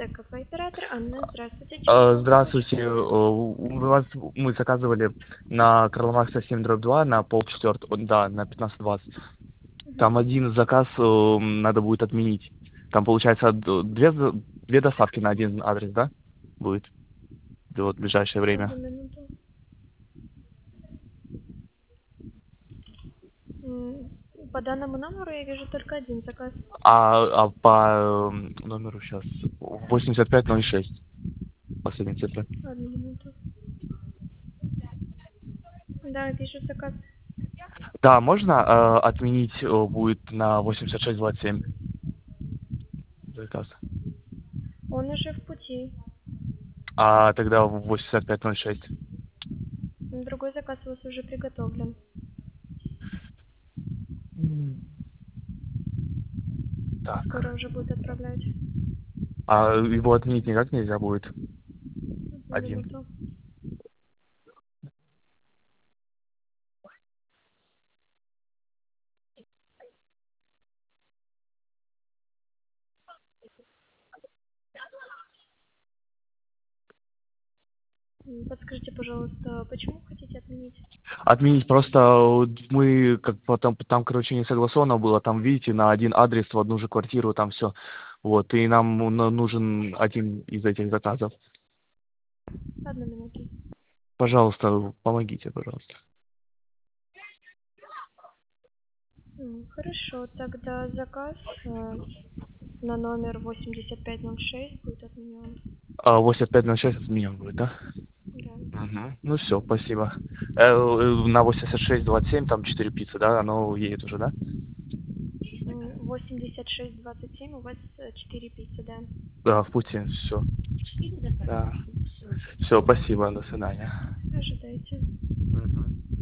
ТКП-оператор Анна, здравствуйте. Здравствуйте. У вас мы заказывали на Карла Маркса 7/2 на полчетвертого, да, на 15:20. Там один заказ надо будет отменить. Там получается две доставки на один адрес, да? Будет вот в ближайшее время. Одну минуту. По данному номеру я вижу только один заказ. А по номеру сейчас 8506. Последняя цифра. Одну минуту. Да, вижу заказ. Да, можно отменить будет на 8627 заказ. Он уже в пути. А тогда 8506. Другой заказ у вас уже приготовлен. Так. Скоро уже будет отправлять. А его отменить никак нельзя будет? Одну Один. минуту. Подскажите, пожалуйста, почему хотите отменить? Отменить просто мы как потом там, короче, не согласовано было. Там, видите, на один адрес в одну же квартиру там все. Вот, и нам нужен один из этих заказов. Одну минуту. Пожалуйста, помогите, пожалуйста. Хорошо, тогда заказ на номер 8506 будет отменен. 8506 отменен будет, да? Да. Угу. Ну все, спасибо. На 8627 там 4 пиццы, да? Оно едет уже, да? 8627 у вас 4 пиццы, да? Да, в пути, все. Да. Все, спасибо, до свидания. Ожидайте. Мгм.